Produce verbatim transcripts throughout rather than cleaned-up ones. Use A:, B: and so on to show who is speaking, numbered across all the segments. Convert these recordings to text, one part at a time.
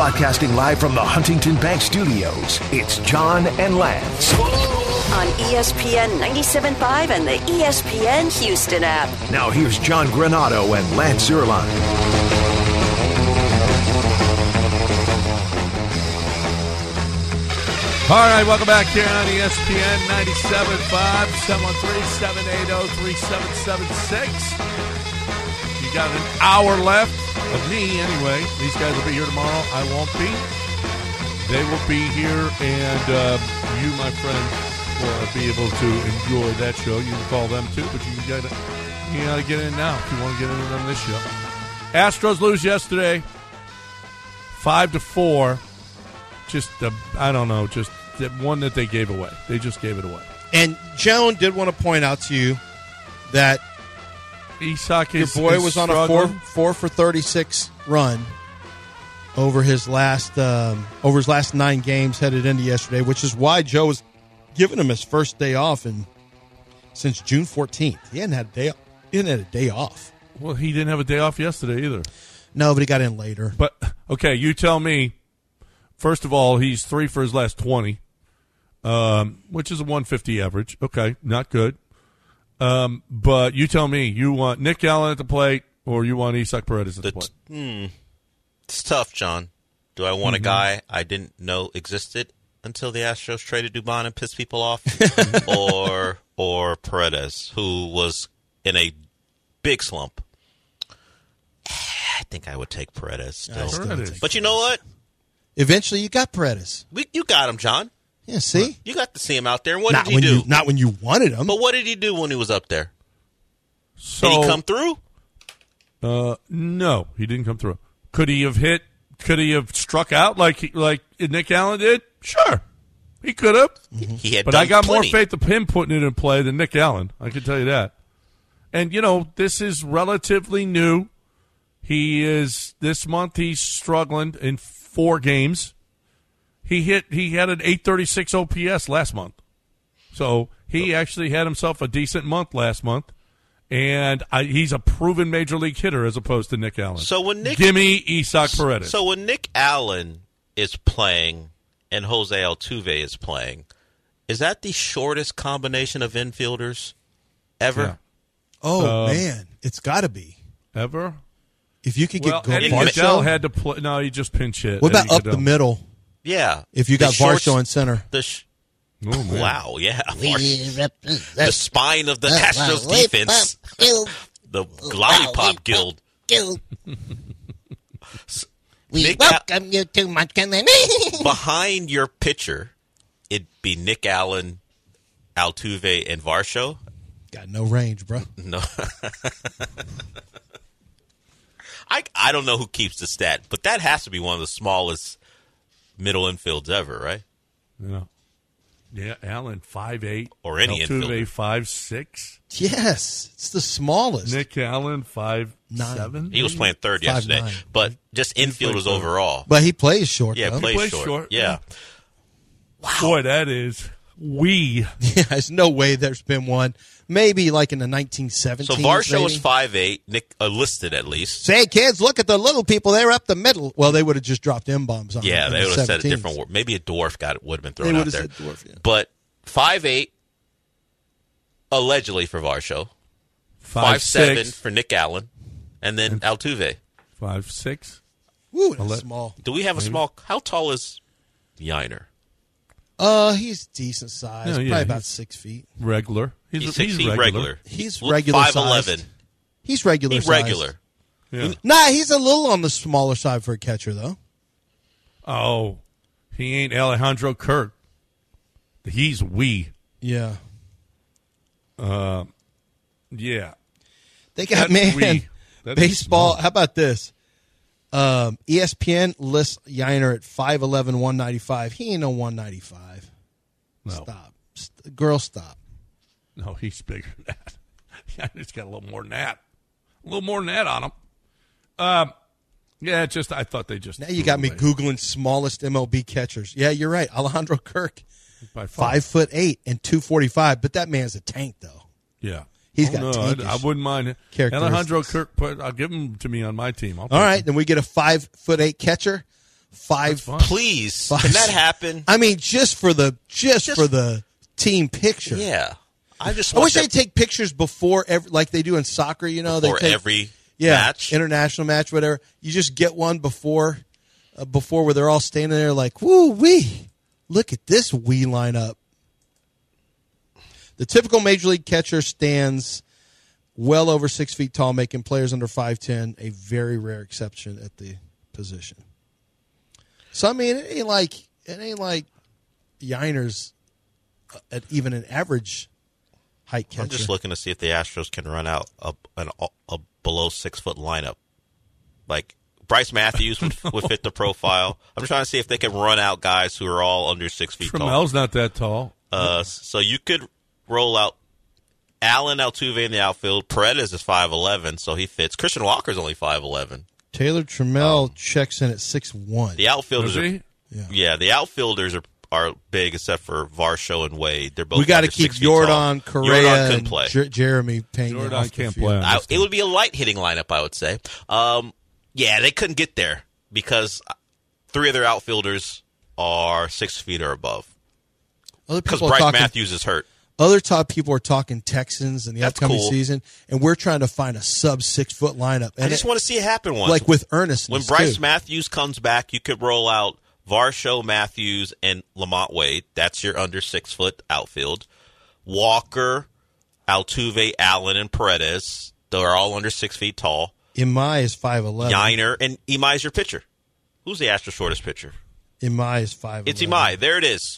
A: Broadcasting live from the Huntington Bank Studios, it's John and Lance.
B: On E S P N ninety-seven point five and the E S P N Houston app.
A: Now here's John Granato and Lance Zierlein.
C: All right, welcome back here on E S P N ninety-seven point five, seven one three, seven eight zero, three seven seven six. You got an hour left of me anyway. These guys will be here tomorrow. I won't be. They will be here, and uh, you, my friend, will be able to enjoy that show. You can call them too, but you got to you got to get in now if you want to get in on this show. Astros lose yesterday, five to four. Just, uh, I don't know, just the one that they gave away. They just gave it away.
D: And Joan did want to point out to you that
C: Isak is,
D: your boy
C: is
D: was on
C: struggling.
D: a four four for thirty six run over his last um, over his last nine games headed into yesterday, which is why Joe was giving him his first day off in since June fourteenth. He hadn't had a day. He hadn't had a day off.
C: Well, he didn't have a day off yesterday either.
D: No, but he got in later.
C: But okay, you tell me. First of all, he's three for his last twenty, um, which is a one fifty average. Okay, not good. Um, but you tell me, you want Nick Allen at the plate or you want Isak Paredes at the, the plate?
E: T- hmm. It's tough, John. Do I want mm-hmm. a guy I didn't know existed until the Astros traded Dubon and pissed people off? or or Paredes, who was in a big slump? I think I would take Paredes still.
C: Paredes.
E: But you know what?
D: Eventually, you got Paredes.
E: We, you got him, John.
D: Yeah, see?
E: You got to see him out there. And what
D: not
E: did he
D: when
E: do?
D: You, not when you wanted him.
E: But what did he do when he was up there?
C: So,
E: did he come through?
C: Uh, no, he didn't come through. Could he have hit? Could he have struck out like he, like Nick Allen did? Sure, he could have.
E: Mm-hmm. He had,
C: but I got
E: plenty.
C: more faith of him putting it in play than Nick Allen. I can tell you that. And you know, this is relatively new. He is this month. He's struggling in four games. He hit. He had an eight thirty-six O P S last month, so he actually had himself a decent month last month, and I, he's a proven major league hitter as opposed to Nick Allen.
E: So when Nick,
C: gimme Isak Paredes.
E: So when Nick Allen is playing and Jose Altuve is playing, is that the shortest combination of infielders ever?
C: Yeah.
D: Oh
C: um,
D: man, it's got to be
C: ever.
D: If you could
C: well,
D: get
C: Eddie
D: Varsho,
C: Goodell had to play. No, he just pinch hit.
D: What about
C: Eddie
D: up
C: Goodell.
D: the middle?
E: Yeah.
D: If you
E: The
D: got
E: shorts-
D: Varsho in center.
E: The sh-
C: Oh, man.
E: wow, yeah. The spine of the Astros defense. The Lollipop Guild.
F: We
E: Nick
F: welcome you to Montgomery.
E: Behind your pitcher, it'd be Nick Allen, Altuve, and Varsho.
D: Got no range, bro.
E: No. I, I don't know who keeps the stat, but that has to be one of the smallest middle infields ever, right?
C: Yeah. Yeah, Allen five eight
E: Or any
C: Altuve
E: infielder.
C: five six
D: Yes, it's the smallest.
C: Nick Allen five seven
E: He was playing third
D: Five
E: yesterday,
D: nine.
E: but just infielders
C: third.
E: overall.
D: But he plays short,
E: Yeah,
D: though.
E: plays,
C: plays
E: short.
C: short.
E: Yeah.
C: Boy, that is we.
D: Yeah, there's no way there's been one. Maybe like in the nineteen seventies.
E: So Varsho was
D: maybe.
E: five eight, Nick uh, listed at least.
D: Say, kids, look at the little people. They're up the middle. Well, they would have just dropped M-bombs on
E: Yeah,
D: them
E: they
D: in the
E: would have said a
D: seventeens.
E: different word. Maybe a dwarf got would have been
D: They
E: thrown out
D: would
E: there.
D: have said dwarf, yeah.
E: But five eight, allegedly for Varsho,
C: Five,
E: five seven
C: six.
E: for Nick Allen, and then Altuve.
C: Five six.
D: Woo, that's
C: Ele-
D: small.
E: Do we have a small? How tall is Yiner?
D: Uh, he's decent size.
C: Yeah, yeah,
D: probably about
C: he's-
D: six feet.
C: Regular. He's,
E: He's
C: he's,
E: six feet
C: regular.
E: regular.
D: He's
E: Look,
D: regular
E: five eleven.
D: sized. He's regular
E: He's
D: sized.
E: regular.
C: Yeah.
D: Nah, he's a little on the smaller side for a catcher, though.
C: Oh, he ain't Alejandro Kirk. He's we.
D: Yeah.
C: Uh, yeah.
D: They got,
C: That's
D: man,
C: we. That's
D: baseball.
C: small.
D: How about this? Um, E S P N lists Yiner at five eleven, one ninety-five. He ain't no one ninety-five.
C: No.
D: Stop. St- girl, stop.
C: No, he's bigger than that. Yeah, he's got a little more than that. A little more than that on him. Um, yeah, just I thought they just.
D: Now you got me
C: away.
D: Googling smallest M L B catchers. Yeah, you're right. Alejandro Kirk,
C: By far.
D: five foot eight and two forty-five. But that man's a tank, though.
C: Yeah.
D: He's
C: Oh,
D: got
C: no,
D: tankish
C: I, I wouldn't mind it.
D: characteristics.
C: Alejandro Kirk, put, I'll give him to me on my team. I'll
D: All
C: take
D: right,
C: him.
D: then we get a five foot eight catcher, five.
E: Please,
D: five,
E: can that happen?
D: I mean, just for the just,
E: Just-
D: for the team picture.
E: Yeah, I just
D: I
E: want
D: wish
E: that
D: they'd take pictures before, every, like they do in soccer. You know,
E: before
D: they take,
E: every
D: yeah,
E: match.
D: international match, whatever. You just get one before, uh, before where they're all standing there like, woo wee, look at this wee lineup. The typical major league catcher stands well over six feet tall, making players under five ten a very rare exception at the position. So I mean, it ain't like it ain't like Yiner's at even an average height catcher.
E: I'm just looking to see if the Astros can run out a, an, a below six foot lineup. Like Bryce Matthews would, would fit the profile. I'm trying to see if they can run out guys who are all under six feet tall.
C: Tramel's not that tall.
E: Uh, so you could roll out Allen Altuve in the outfield. Paredes is five eleven, so he fits. Christian Walker's only five eleven.
D: Taylor Trammell um, checks in at six one.
E: The outfielders
C: Is
E: are
C: he?
D: Yeah.
E: yeah, the outfielders are, are big except for Varsho and Wade. They're both
D: We got to
E: under
D: keep
E: six feet tall.
D: Jordan, Correa,
E: Jordan couldn't
D: and
E: play.
D: Jer- Jeremy Pena.
C: Jordan
D: off the
C: can't
D: field.
C: play on
E: I,
C: this
E: it would be a light hitting lineup, I would say. Um, yeah, they couldn't get there because three of their outfielders are six feet or above.
D: Other
E: Because
D: people are
E: Bryce
D: talking.
E: Matthews is hurt.
D: Other top people are talking Texans in the
E: That's
D: upcoming
E: cool.
D: season, and we're trying to find a sub six foot lineup. And
E: I just
D: it-
E: want to see it happen once.
D: like with earnestness.
E: when Bryce
D: too.
E: Matthews comes back, you could roll out Varsho, Matthews, and Lamont Wade. That's your under six foot outfield. Walker, Altuve, Allen, and Paredes. They're all under six feet tall.
D: Imai is five eleven.
E: Yiner and Imai is your pitcher. Who's the Astros' shortest pitcher?
D: Imai is five.
E: It's Imai. There it is.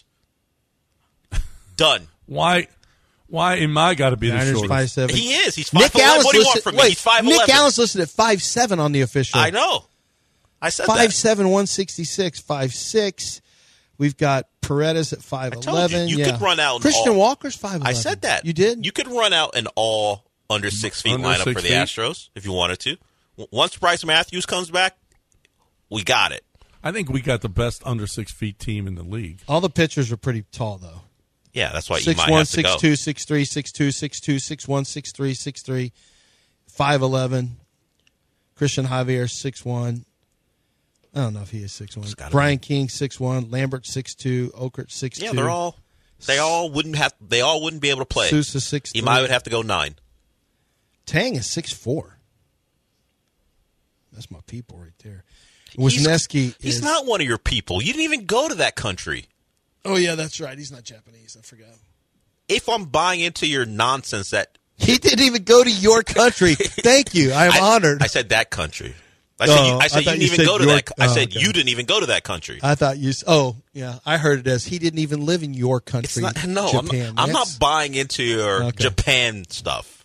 E: Done.
C: Why? Why am I got to be the
D: Niners
C: shortest?
D: five seven.
E: He is. He's five
D: Nick
E: eleven.
D: Allen's
E: What do you
D: listed,
E: want from
D: wait,
E: me? He's five
D: Nick
E: eleven.
D: Allen's listed at five seven on the official.
E: I know. I said
D: Five
E: that.
D: seven, one sixty six, five six. We've got Paredes at five
E: I told
D: eleven.
E: you, you
D: yeah.
E: could run out an
D: Christian
E: all-
D: Walker's five eleven.
E: I said that.
D: You did.
E: You could run out an all under six feet
C: Under
E: lineup
C: six
E: for the
C: feet?
E: Astros if you wanted to. W- Once Bryce Matthews comes back, we got it.
C: I think we got the best under six feet team in the league.
D: All the pitchers are pretty tall though.
E: Yeah, that's why
D: Six
E: Imai
D: one,
E: has to
D: six
E: go.
D: two, six three, six two, six two, six one, six three, six three, five eleven. Christian Javier six one. I don't know if he is six one.
E: gotta
D: Brian King six one. Lambert six two. Okert six two.
E: Yeah, they're all. They all wouldn't have. They all wouldn't be able to play.
D: Sousa six three.
E: Imai would have to go nine.
D: Tang is six four. That's my people right there.
E: He's-
D: Wisniewski
E: He's
D: is
E: not one of your people. You didn't even go to that country.
D: Oh yeah, that's right. He's not Japanese. I forgot.
E: If I'm buying into your nonsense, that
D: He didn't even go to your country. Thank you. I am
E: I,
D: honored.
E: I said that country. I said,
D: Oh,
E: you, I
D: I
E: said you
D: thought
E: didn't
D: you
E: even
D: said
E: go to
D: your-
E: that. I
D: oh,
E: said
D: okay.
E: you didn't even go to that country.
D: I thought you. Oh, yeah. I heard it as he didn't even live in your country.
E: It's not. No,
D: Japan.
E: I'm not. I'm not
D: That's-
E: buying into your
D: Okay.
E: Japan stuff.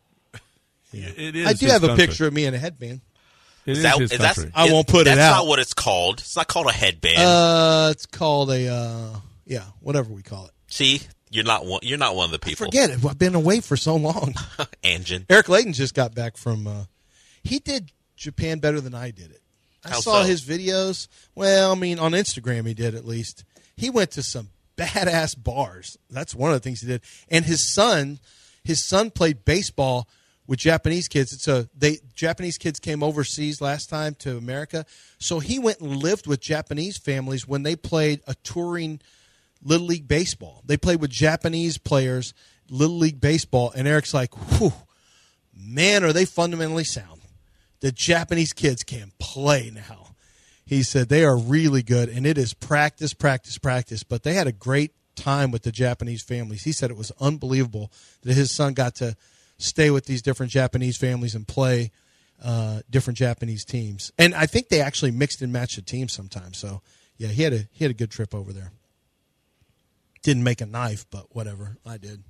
C: It is
D: I do
C: his
D: have a
C: country.
D: picture of me in a headband.
C: It is
E: That-
C: his
E: that's-
C: country.
D: I won't put it
E: that's
D: out.
E: not what it's called. It's not called a headband.
D: Uh, it's called a uh, yeah, whatever we call it.
E: See, you're not one. You're not one of the people.
D: Forget it. I've been away for so long.
E: Anjin.
D: Eric Layton just got back from. Uh, he did Japan better than I did it. I
E: How
D: saw
E: so?
D: his videos. Well, I mean, on Instagram he did at least. He went to some badass bars. That's one of the things he did. And his son, his son played baseball with Japanese kids. It's a they Japanese kids came overseas last time to America, so he went and lived with Japanese families when they played a touring Little League baseball. They played with Japanese players, Little League baseball, and Eric's like, whew, man, are they fundamentally sound. The Japanese kids can play now. He said they are really good, and it is practice, practice, practice. But they had a great time with the Japanese families. He said it was unbelievable that his son got to stay with these different Japanese families and play uh, different Japanese teams. And I think they actually mixed and matched the teams sometimes. So, yeah, he had a he had a good trip over there. Didn't make a knife, but whatever. I did.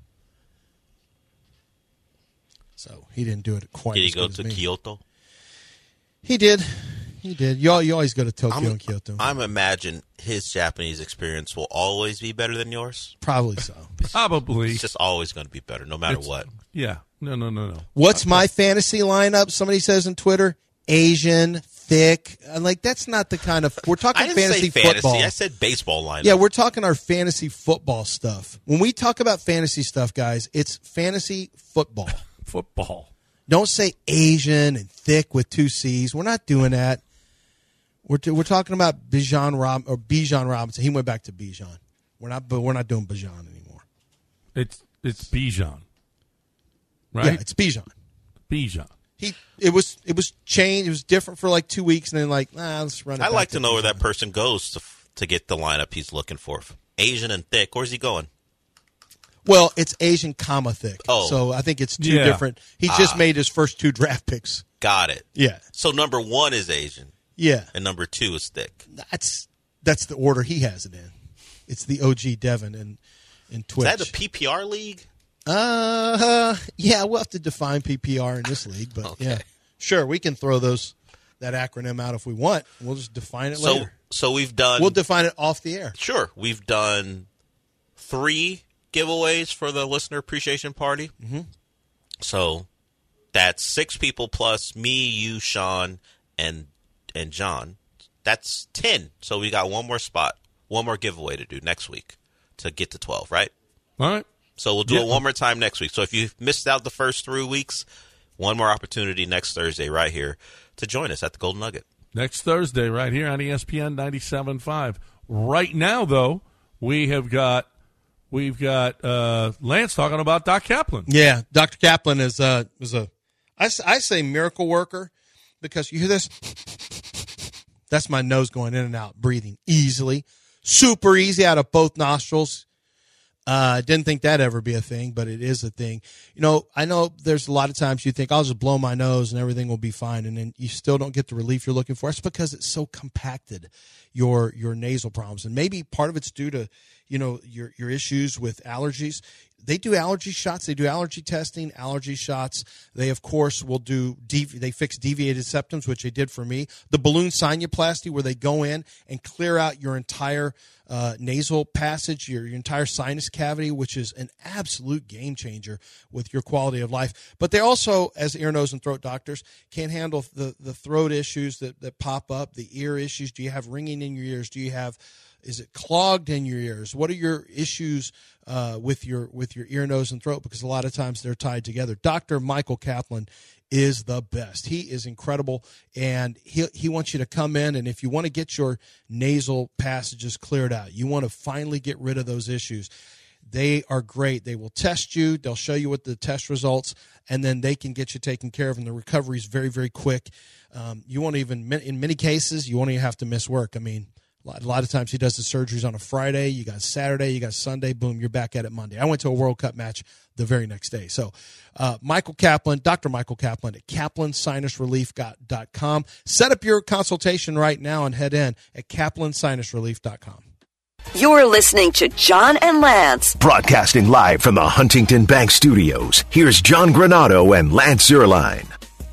D: So he didn't do it quite
E: Did he
D: as
E: go
D: good
E: to
D: as me.
E: Kyoto?
D: He did. He did. You, al- you always go to Tokyo
E: I'm,
D: and Kyoto.
E: I'm imagine his Japanese experience will always be better than yours.
D: Probably so.
C: Probably.
E: It's just always going to be better, no matter
C: It's-
E: what.
C: Yeah. No, no, no, no.
D: What's my fantasy lineup? Somebody says on Twitter, Asian, thick. I'm like, that's not the kind of. We're
E: I
D: talking
E: didn't
D: fantasy,
E: say fantasy.
D: football.
E: I said baseball lineup.
D: Yeah, we're talking our fantasy football stuff. When we talk about fantasy stuff, guys, it's fantasy football.
C: Football.
D: Don't say Asian and thick with two C's. We're not doing that. We're t- we're talking about Bijan Rob or Bijan Robinson. He went back to Bijan. We're not, but we're not doing Bijan anymore.
C: It's it's Bijan, right?
D: Yeah, it's Bijan.
C: Bijan.
D: He it was it was changed. It was different for like two weeks, and then like, nah, let's run it.
E: I
D: back
E: like to
D: to
E: know
D: Bijan.
E: where that person goes to to get the lineup he's looking for. Asian and thick. Where's he going?
D: Well, it's Asian, comma thick.
E: Oh.
D: So I think it's two
C: Yeah.
D: different. He just
E: Ah.
D: made his first two draft picks.
E: Got it.
D: Yeah,
E: So number one is Asian,
D: yeah.
E: and number two is thick.
D: That's that's the order he has it in. It's the O G Devin and and Twitch.
E: Is that the P P R league?
D: Uh, yeah, we'll have to define P P R in this league, but
E: Okay.
D: yeah, sure, we can throw those that acronym out if we want. We'll just define it
E: So
D: later.
E: so we've done.
D: We'll define it off the air.
E: Sure, we've done three giveaways for the listener appreciation party. Mm-hmm. So that's six people plus me, you, Sean, and and John. That's ten. So we got one more spot, one more giveaway to do next week to get to twelve, right?
C: All right.
E: So we'll do
C: Yeah.
E: it one more time next week. So if you missed out the first three weeks, one more opportunity next Thursday right here to join us at the Golden Nugget.
C: Next Thursday, right here on E S P N ninety-seven point five. Right now, though, we have got we've got uh, Lance talking about Doc Kaplan.
D: Yeah, Doctor Kaplan is uh is a I, s- I say miracle worker because you hear this. That's my nose going in and out, breathing easily, super easy out of both nostrils. I uh, didn't think that'd ever be a thing, but it is a thing. You know, I know there's a lot of times you think I'll just blow my nose and everything will be fine, and then you still don't get the relief you're looking for. It's because it's so compacted, your your nasal problems, and maybe part of it's due to, you know, your your issues with allergies. They do allergy shots. They do allergy testing, allergy shots. They, of course, will do, devi- they fix deviated septums, which they did for me. The balloon sinuplasty, where they go in and clear out your entire uh, nasal passage, your, your entire sinus cavity, which is an absolute game changer with your quality of life. But they also, as ear, nose, and throat doctors, can handle the, the throat issues that, that pop up, the ear issues. Do you have ringing in your ears? Do you have... Is it clogged in your ears? What are your issues uh, with your with your ear, nose, and throat? Because a lot of times they're tied together. Doctor Michael Kaplan is the best. He is incredible, and he he wants you to come in, and if you want to get your nasal passages cleared out, you want to finally get rid of those issues, they are great. They will test you. They'll show you what the test results, and then they can get you taken care of, and the recovery is very, very quick. Um, you won't even, in many cases, you won't even have to miss work. I mean, a lot of times he does the surgeries on a Friday. You got Saturday, you got Sunday, boom, you're back at it Monday. I went to a World Cup match the very next day. So uh, Michael Kaplan, Doctor Michael Kaplan at kaplan sinus relief dot com. Set up your consultation right now and head in at kaplan sinus relief dot com.
B: You're listening to John and Lance.
A: Broadcasting live from the Huntington Bank Studios, here's John Granado and Lance Zierlein.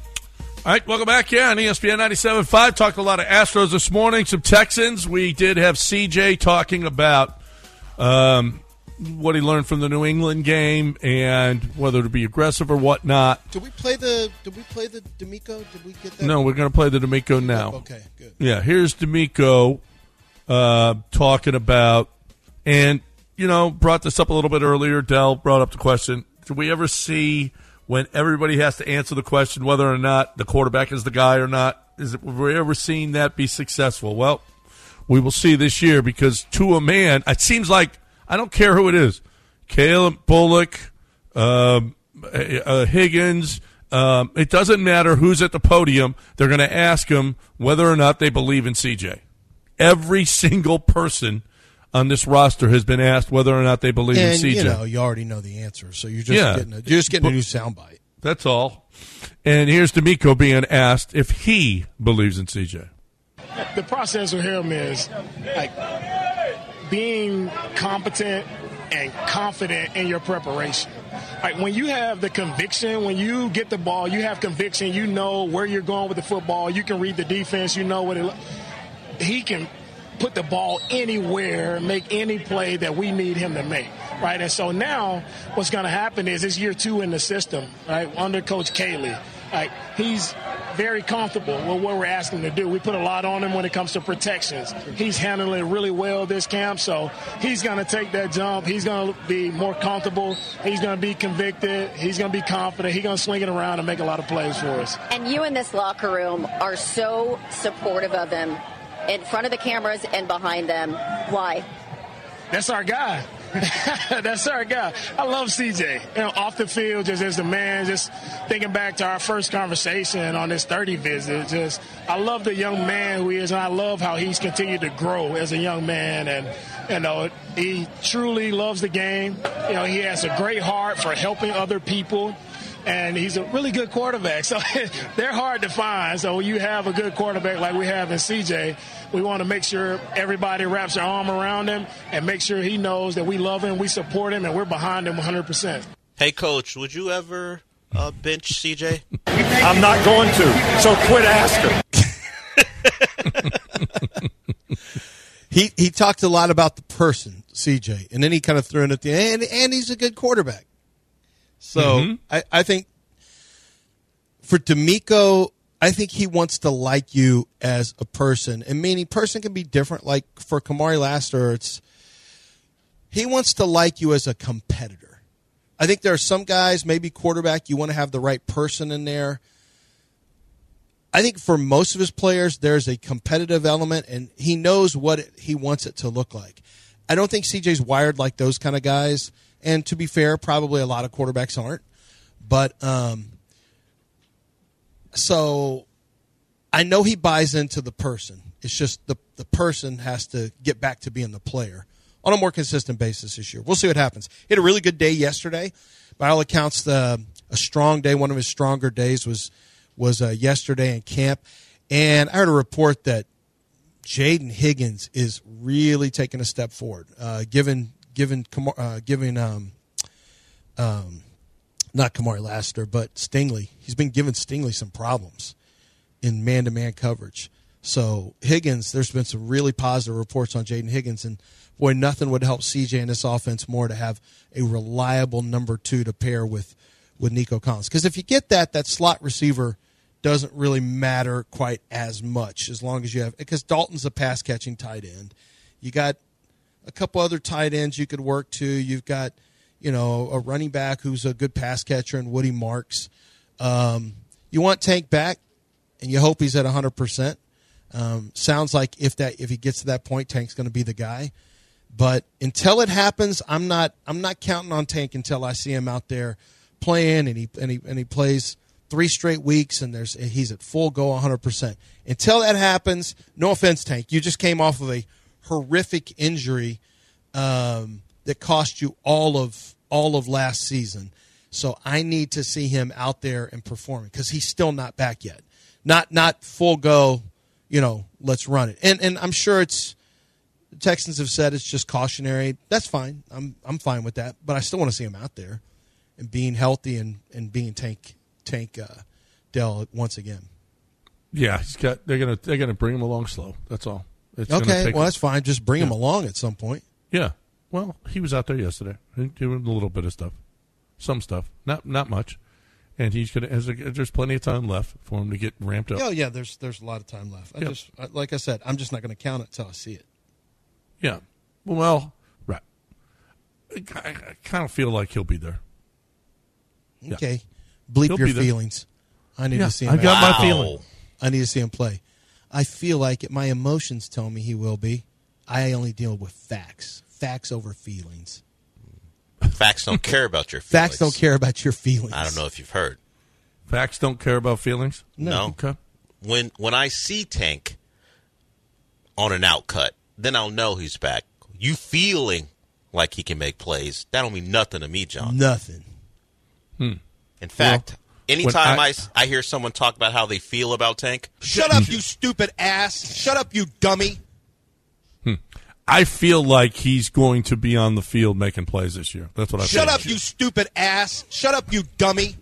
C: All right, welcome back here on E S P N ninety-seven point five. Talked a lot of Astros this morning, some Texans. We did have C J talking about um, what he learned from the New England game and whether to be aggressive or whatnot.
D: Did we play the Did we play the D'Amico? Did we get that?
C: No, we're going to play the D'Amico now.
D: Okay, good.
C: Yeah, here's D'Amico uh, talking about, and, you know, brought this up a little bit earlier. Dell brought up the question, did we ever see when everybody has to answer the question whether or not the quarterback is the guy or not? Is it, have we ever seen that be successful? Well, we will see this year because to a man, it seems like, I don't care who it is, Caleb Bullock, um, uh, Higgins, um, it doesn't matter who's at the podium. They're going to ask him whether or not they believe in C J. Every single person on this roster has been asked whether or not they believe
D: and,
C: in C J.
D: you know, you already know the answer, so you're just
C: Yeah.
D: getting a, you're just getting a new soundbite.
C: That's all. And here's D'Amico being asked if he believes in C J.
G: The process with him is like being competent and confident in your preparation. Like when you have the conviction, when you get the ball, you have conviction, you know where you're going with the football, you can read the defense, you know what it he can put the ball anywhere, make any play that we need him to make, right? And so now what's going to happen is it's year two in the system, right, under Coach Cayley. Like, he's very comfortable with what we're asking him to do. We put a lot on him when it comes to protections. He's handling it really well this camp, so he's going to take that jump. He's going to be more comfortable. He's going to be convicted. He's going to be confident. He's going to swing it around and make a lot of plays for us.
H: And you in this locker room are so supportive of him in front of the cameras and behind them. Why?
G: That's our guy. That's our guy. I love C J. You know, off the field, just as a man, just thinking back to our first conversation on this thirty visit, just I love the young man who he is, and I love how he's continued to grow as a young man. And, you know, he truly loves the game. You know, he has a great heart for helping other people. And he's a really good quarterback. So they're hard to find. So when you have a good quarterback like we have in C J, we want to make sure everybody wraps their arm around him and make sure he knows that we love him, we support him, and we're behind him one hundred percent.
E: Hey, Coach, would you ever uh, bench C J?
I: I'm not going to, so quit asking.
D: he he talked a lot about the person, C J, and then he kind of threw in at the end, and, and he's a good quarterback. So mm-hmm. I, I think for D'Amico, I think he wants to like you as a person. And meaning person can be different. Like for Kamari Lassiter, it's he wants to like you as a competitor. I think there are some guys, maybe quarterback, you want to have the right person in there. I think for most of his players, there's a competitive element, and he knows what it, he wants it to look like. I don't think C J's wired like those kind of guys. And to be fair, probably a lot of quarterbacks aren't. But um, so I know he buys into the person. It's just the, the person has to get back to being the player on a more consistent basis this year. We'll see what happens. He had a really good day yesterday. By all accounts, the, a strong day, one of his stronger days was, was uh, yesterday in camp. And I heard a report that Jaden Higgins is really taking a step forward, uh, given – Giving, uh, giving, um, um, not Kamari Lassiter, but Stingley. He's been giving Stingley some problems in man-to-man coverage. So Higgins, there's been some really positive reports on Jaden Higgins, and boy, nothing would help C J in this offense more to have a reliable number two to pair with with Nico Collins. Because if you get that, that slot receiver doesn't really matter quite as much as long as you have, because Dalton's a pass-catching tight end. You got a couple other tight ends you could work to. You've got, you know, a running back who's a good pass catcher in Woody Marks. Um, you want Tank back, and you hope he's at one hundred percent. Um, sounds like if that if he gets to that point, Tank's going to be the guy. But until it happens, I'm not I'm not counting on Tank until I see him out there playing and he and he and he plays three straight weeks and there's he's at full go one hundred percent. Until that happens, no offense, Tank, you just came off of a horrific injury um, that cost you all of all of last season. So I need to see him out there and performing because he's still not back yet. Not not full go, you know, let's run it. And and I'm sure it's the Texans have said it's just cautionary. That's fine. I'm I'm fine with that. But I still want to see him out there and being healthy and, and being Tank Tank uh, Dell once again.
C: Yeah, he's got they're gonna they're gonna bring him along slow. That's all. It's
D: okay, well, that's fine. Just bring yeah. him along at some point.
C: Yeah. Well, he was out there yesterday doing a little bit of stuff, some stuff, not not much, and he's gonna. Has a, there's plenty of time left for him to get ramped up.
D: Oh yeah, there's there's a lot of time left. I yeah. just like I said, I'm just not going to count it until I see it.
C: Yeah. Well, right. I, I kind of feel like he'll be there.
D: Okay. Yeah. Bleep he'll your feelings. I need
C: yeah,
D: to see him.
C: I got
E: wow.
C: my feeling.
D: I need to see him play. I feel like it, my emotions tell me he will be. I only deal with facts. Facts over feelings.
E: Facts don't care about your feelings.
D: Facts don't care about your feelings.
E: I don't know if you've heard.
C: Facts don't care about feelings?
D: No.
E: no.
C: Okay.
E: When when I see Tank on an outcut, then I'll know he's back. You feeling like he can make plays, that don't mean nothing to me, John.
D: Nothing.
C: Hmm.
E: In fact, well, anytime I,
C: I,
E: I hear someone talk about how they feel about Tank.
D: Shut up, you stupid ass. Shut up, you dummy.
C: Hmm. I feel like he's going to be on the field making plays this year. That's what I feel.
D: Shut up, you stupid ass. Shut up, you dummy.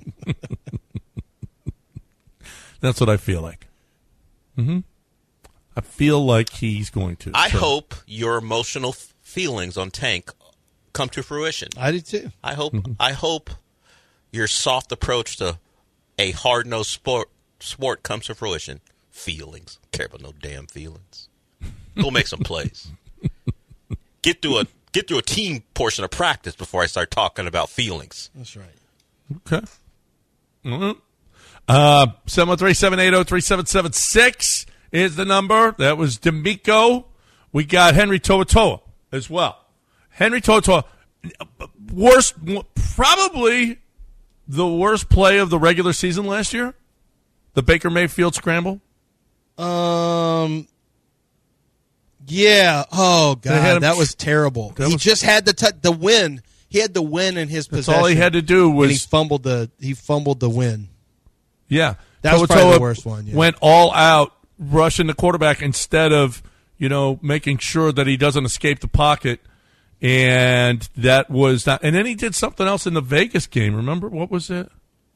C: That's what I feel like. Mm-hmm. I feel like he's going to.
E: I
C: so.
E: hope your emotional f- feelings on Tank come to fruition.
D: I do too.
E: I hope. Mm-hmm. I hope your soft approach to a hard-nosed sport sport comes to fruition. Feelings. Care about no damn feelings. Go make some plays. Get through a get through a team portion of practice before I start talking about feelings.
D: That's right.
C: Okay. Mm-hmm. Uh, seven one three, seven eight zero, three seven seven six is the number. That was D'Amico. We got Henry To'oTo'o as well. Henry To'oTo'o, worst, probably the worst play of the regular season last year, the Baker Mayfield scramble.
D: Um, yeah. Oh God, that was terrible.
C: That
D: he
C: was,
D: just had the t- the win. He had the win in his
C: that's
D: possession.
C: all he had to do was
D: and he fumbled the he fumbled the win.
C: Yeah,
D: that was probably the worst one. Yeah.
C: Went all out rushing the quarterback instead of you know making sure that he doesn't escape the pocket, and that was not. And then he did something else in the Vegas game. Remember what was it?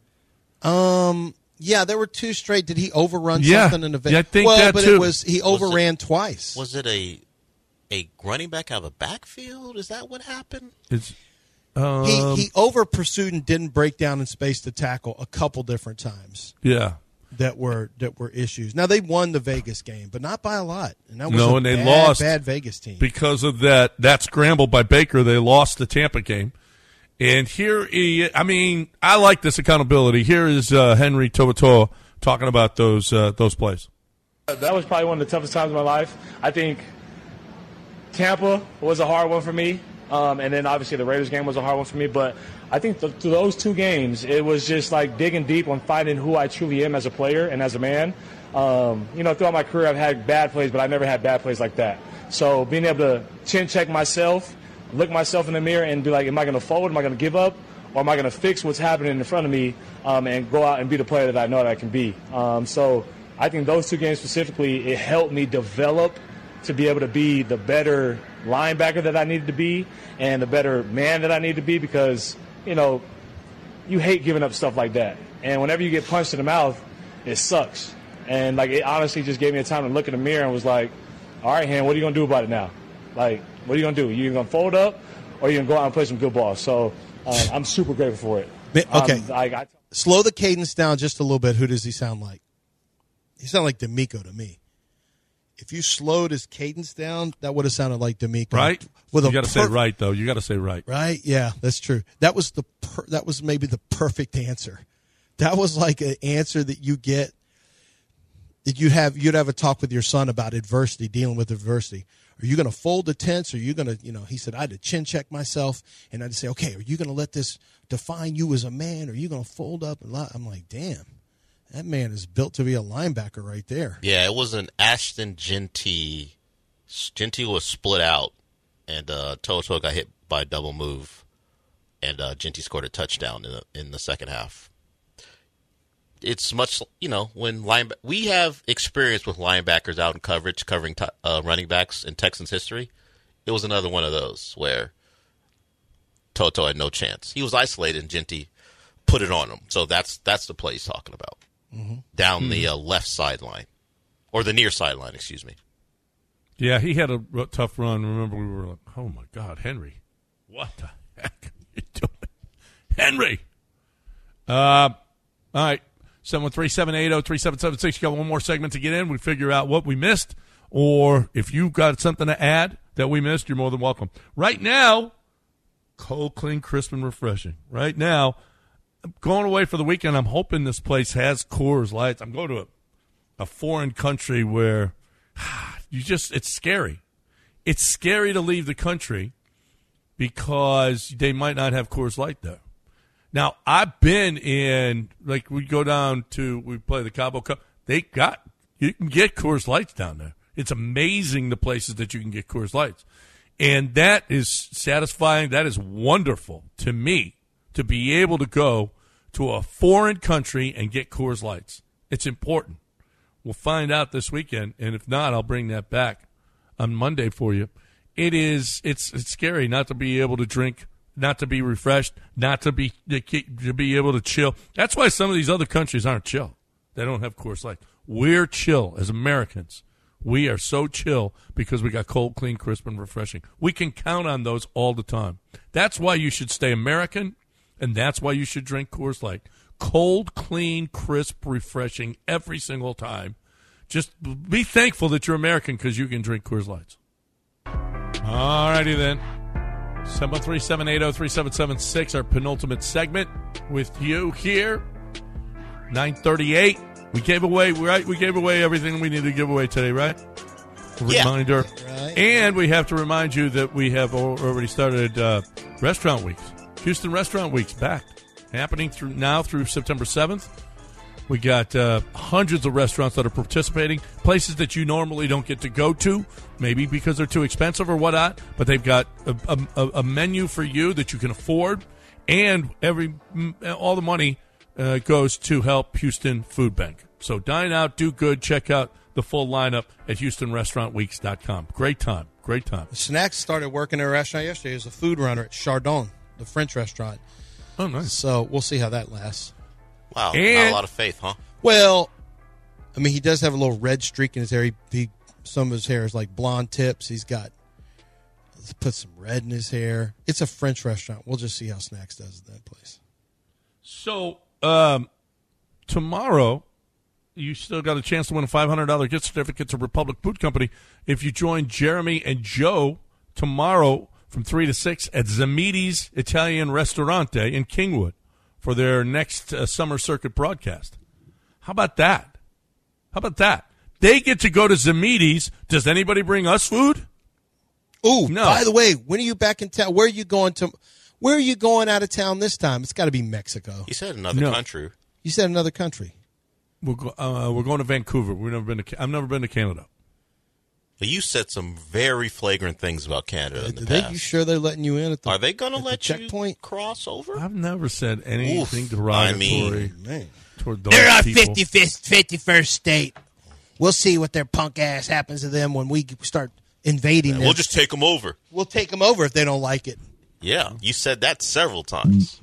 D: Um. Yeah, there were two straight. Did he overrun
C: yeah.
D: something in the Vegas?
C: Yeah, I think
D: well,
C: that
D: but
C: too.
D: it was he overran
E: was it,
D: twice.
E: Was it a a running back out of the backfield? Is that what happened?
C: It's. Um,
D: he he over pursued and didn't break down in space to tackle a couple different times.
C: Yeah,
D: that were that were issues. Now they won the Vegas game, but not by a lot. And that was
C: no,
D: a
C: and they
D: bad,
C: lost
D: bad Vegas team
C: because of that that scramble by Baker. They lost the Tampa game, and here he. I mean, I like this accountability. Here is uh, Henry To'oTo'o talking about those uh, those plays.
I: That was probably one of the toughest times of my life. I think Tampa was a hard one for me. Um, and then obviously the Raiders game was a hard one for me. But I think th- through those two games, it was just like digging deep on finding who I truly am as a player and as a man. Um, you know, throughout my career, I've had bad plays, but I never had bad plays like that. So being able to chin check myself, look myself in the mirror and be like, am I going to forward? Am I going to give up? Or am I going to fix what's happening in front of me um, and go out and be the player that I know that I can be? Um, so I think those two games specifically, it helped me develop to be able to be the better linebacker that I needed to be and the better man that I need to be because, you know, you hate giving up stuff like that. And whenever you get punched in the mouth, it sucks. And, like, it honestly just gave me a time to look in the mirror and was like, all right, Han, what are you going to do about it now? Like, what are you going to do? You going to fold up or are you going to go out and play some good ball? So uh, I'm super grateful for it.
D: Okay.
I: Um, I, I,
D: Slow the cadence down just a little bit. Who does he sound like? He sounded like D'Amico to me. If you slowed his cadence down, that would have sounded like D'Amico.
C: Right?
D: With
C: you
D: a
C: got to say
D: per-
C: right, though. You got to say right.
D: Right? Yeah, that's true. That was the per- that was maybe the perfect answer. That was like an answer that you get that you have you'd have a talk with your son about adversity, dealing with adversity. Are you going to fold the tents? Or are you going to, you know, he said, I had to chin check myself. And I had to say, okay, are you going to let this define you as a man? Or are you going to fold up? And lie? I'm like, damn. That man is built to be a linebacker right there.
E: Yeah, it was an Ashton Genty. Genty was split out, and uh, To'oTo'o got hit by a double move, and uh, Genty scored a touchdown in the, in the second half. It's much, you know, when linebacker we have experience with linebackers out in coverage, covering t- uh, running backs in Texans history. It was another one of those where To'oTo'o had no chance. He was isolated, and Genty put it on him. So that's that's the play he's talking about. Mm-hmm. Down mm-hmm. the uh, left sideline, or the near sideline, excuse me.
C: Yeah, he had a r- tough run. Remember, we were like, oh, my God, Henry. What the heck are you doing? Henry! Uh, all right, seven one three, seven eight zero, three seven seven six. You got one more segment to get in. We figure out what we missed, or if you've got something to add that we missed, you're more than welcome. Right now, cold, clean, crisp, and refreshing. Right now, I'm going away for the weekend. I'm hoping this place has Coors Lights. I'm going to a, a foreign country where you just, it's scary. It's scary to leave the country because they might not have Coors Light there. Now, I've been in, like, we go down to, we play the Cabo Cup. They got, you can get Coors Lights down there. It's amazing the places that you can get Coors Lights. And that is satisfying. That is wonderful to me. To be able to go to a foreign country and get Coors Lights. It's important. We'll find out this weekend, and if not, I'll bring that back on Monday for you. It is, it's it's scary not to be able to drink, not to be refreshed, not to be to be able to chill. That's why some of these other countries aren't chill. They don't have Coors Light. We're chill as Americans. We are so chill because we got cold, clean, crisp, and refreshing. We can count on those all the time. That's why you should stay American. And that's why you should drink Coors Light. Cold, clean, crisp, refreshing every single time. Just be thankful that you're American because you can drink Coors Lights. All righty then. seven one three, seven eight zero, three seven seven six, our penultimate segment with you here. nine thirty-eight. We gave away right. We gave away everything we needed to give away today, right?
E: Yeah.
C: Reminder.
D: Right.
C: And we have to remind you that we have already started uh, Restaurant Weeks. Houston Restaurant Weeks back, happening through now through September seventh. We got uh, hundreds of restaurants that are participating, places that you normally don't get to go to, maybe because they're too expensive or whatnot, but they've got a, a, a menu for you that you can afford, and every all the money uh, goes to help Houston Food Bank. So dine out, do good, check out the full lineup at houston restaurant weeks dot com. Great time, great time.
D: Snacks started working at a restaurant yesterday as a food runner at Chardon, the French restaurant.
C: Oh, nice.
D: So we'll see how that lasts.
E: Wow,
C: And-
E: not a lot of faith, huh?
D: Well, I mean, he does have a little red streak in his hair. He, he some of his hair is like blonde tips. He's got let's put some red in his hair. It's a French restaurant. We'll just see how Snacks does at that place.
C: So um, tomorrow, you still got a chance to win a five hundred dollars gift certificate to Republic Boot Company if you join Jeremy and Joe tomorrow from three to six at Zamiti's Italian Ristorante in Kingwood for their next uh, summer circuit broadcast. How about that? How about that? They get to go to Zamiti's. Does anybody bring us food?
D: Ooh,
C: No.
D: by the way, when are you back in town? Where are you going to? Where are you going out of town this time? It's got to be Mexico.
E: He said another
C: No.
E: country.
D: You said another country.
C: We're, go- uh, we're going to Vancouver. We've never been to. Ca- I've never been to Canada.
E: But you said some very flagrant things about Canada in the
D: Are they,
E: past.
D: you sure they're letting you in at the?
E: Are they going to
D: at the
E: let you
D: checkpoint?
E: cross over?
C: I've never said anything
E: Oof,
C: derogatory
E: I mean-
D: Man.
C: toward those
F: They're our
C: people.
F: fifty-fifth, fifty-first state. We'll see what their punk ass happens to them when we start invading them.
E: We'll just take them over.
D: We'll take them over if they don't like it.
E: Yeah, you said that several times.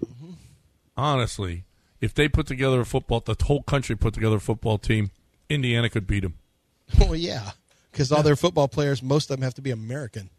C: Honestly, if they put together a football, the whole country put together a football team, Indiana could beat them.
D: Well, yeah, because all their football players, most of them have to be American.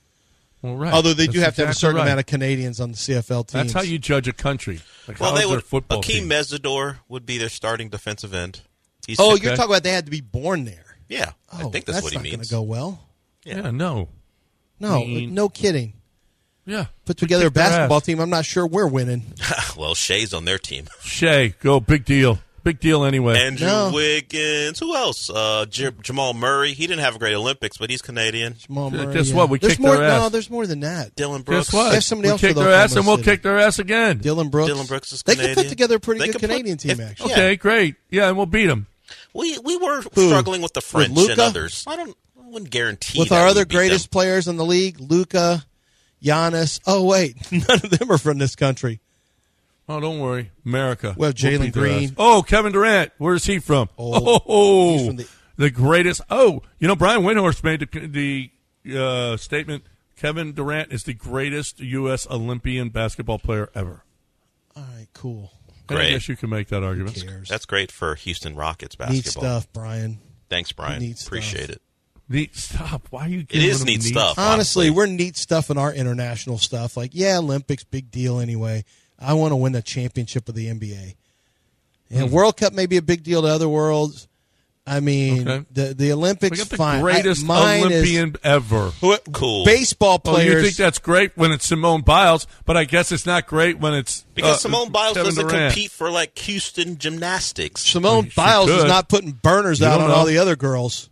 C: Well, right.
D: Although they do
C: That's
D: have to have a
C: exactly
D: certain
C: right.
D: amount of Canadians on the C F L team.
C: That's how you judge a country. Like,
E: Well,
C: how
E: they
C: is their
E: would.
C: football
E: Akeem
C: team?
E: Mesidor would be their starting defensive end. He's
D: Oh,
C: Okay.
D: you're talking about they had to be born there.
E: yeah.
D: Oh,
E: I think that's, what he
D: not going
E: means.
D: to go well.
C: Yeah, no.
D: No,
C: mean-
D: no kidding.
C: Yeah.
D: Put together a
C: kick their
D: basketball
C: ass.
D: team. I'm not sure we're winning.
E: Well, Shea's on their team.
C: Shea, go. Big deal. Big deal anyway.
E: Andrew
D: No.
E: Wiggins. Who else? Uh, J- Jamal Murray. He didn't have a great Olympics, but he's Canadian.
D: Jamal
C: Guess
D: Murray, yeah.
C: what? We
D: there's
C: kicked
D: more,
C: their
D: No,
C: ass.
D: there's more than that.
E: Dylan Brooks.
C: Guess what?
D: They have somebody
C: we
D: else
C: kick
D: for
C: their ass
D: Oklahoma
C: and we'll
D: City.
C: kick their ass again.
D: Dylan Brooks.
E: Dylan Brooks is
D: They
E: Canadian.
D: can put together a pretty
E: They
D: good
E: can put-
D: Canadian team,
E: if-
D: actually.
C: Okay,
E: Yeah.
C: great. Yeah, and we'll beat them.
E: We we were
D: Who?
E: struggling with the French and
D: Luka?
E: others. I don't. I wouldn't guarantee
D: With
E: that
D: our
E: we
D: other
E: beat
D: greatest
E: them.
D: players in the league, Luka, Giannis. Oh, wait. None of them are from this country.
C: Oh, don't worry. America.
D: Well, Jalen
C: beat their
D: Green.
C: ass. Oh, Kevin Durant. Where's he from?
D: Oh,
C: Oh,
D: he's from the-
C: the greatest. Oh, you know, Brian Windhorst made the, the uh, statement, Kevin Durant is the greatest U S Olympian basketball player ever.
D: All right, cool.
C: And I
E: Great.
C: guess you can make that argument.
D: Who cares?
E: That's great for Houston Rockets
D: Neat
E: basketball.
D: stuff, Brian.
E: Thanks, Brian.
D: Neat stuff.
E: Appreciate it.
C: Neat stuff. Why are you
E: It
C: giving
E: is
C: them
E: neat stuff.
D: Honestly,
E: honestly.
D: we're neat stuff in our international stuff. Like, yeah, Olympics, big deal anyway. I want to win the championship of the N B A. And World Cup may be a big deal to other worlds. I mean,
C: Okay.
D: the the
C: We
D: Olympics,
C: got the
D: fine.
C: greatest
D: I, mine
C: Olympian ever.
D: is
E: Cool.
D: baseball
C: Oh,
D: players.
C: you think that's great when it's Simone Biles, but I guess it's not great when it's
E: Because
C: uh,
E: Simone Biles
C: Kevin
E: doesn't
C: Durant.
E: compete for like Houston gymnastics.
D: Simone
C: She
D: Biles is
C: could.
D: not putting burners
C: You
D: out
C: don't
D: on all
C: know.
D: the other girls.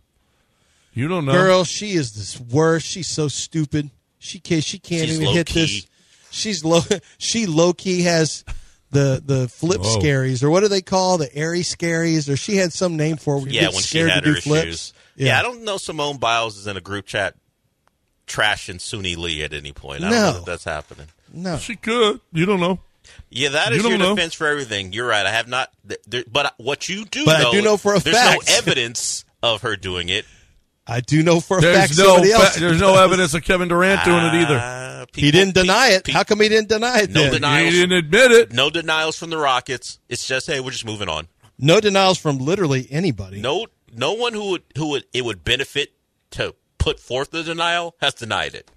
C: You don't know.
D: Girl, she is the worst. She's so stupid. She can't. She can't
E: She's
D: even hit
E: low-key.
D: this. She's low. She low key has the the flip
C: Whoa.
D: scaries, or what do they call the airy scaries? Or she had some name for it. where you
E: Yeah,
D: get
E: when she
D: scared
E: had
D: to
E: her
D: do flips.
E: issues. Yeah. I don't know. Simone Biles is in a group chat trashing Suni Lee at any point. I don't
D: No.
E: know if that's happening.
D: No.
C: She could. You don't know.
E: Yeah, that
C: You
E: is
C: don't
E: your
C: know.
E: defense for everything. You're right. I have not. Th- there, but what you do
D: But I
E: know,
D: do know for a
E: there's
D: fact.
E: no evidence of her doing it.
D: I do know for a
C: There's
D: fact
C: no.
D: somebody else.
C: fa- there's no evidence of Kevin Durant doing it either.
E: Uh,
D: he
E: people-
D: didn't deny
E: pe-
D: it.
E: pe-
D: How come he didn't deny it?
E: No
D: then?
E: denials.
C: He didn't admit it.
E: No denials from the Rockets. It's just, hey, we're just moving on.
D: No denials from literally anybody.
E: No, no one who would who would it would benefit to put forth the denial has denied it.